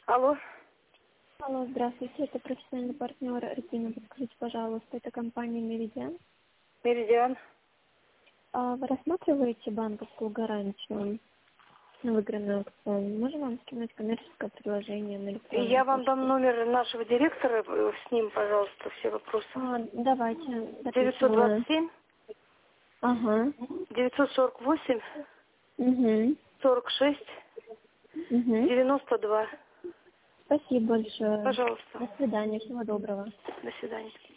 Алло. Алло, здравствуйте, это профессиональный партнер Регина. Подскажите, пожалуйста, это компания «Меридиан». Меридиан. Вы рассматриваете банковскую гарантию на выигранный аукцион? Можем вам скинуть коммерческое предложение на И электронную я вам почту? дам номер нашего директора, с ним, пожалуйста, все вопросы. Давайте, записываю. 927 Ага. 948 Угу. 46 Угу. 92. Спасибо большое. Пожалуйста. До свидания, всего доброго. До свидания.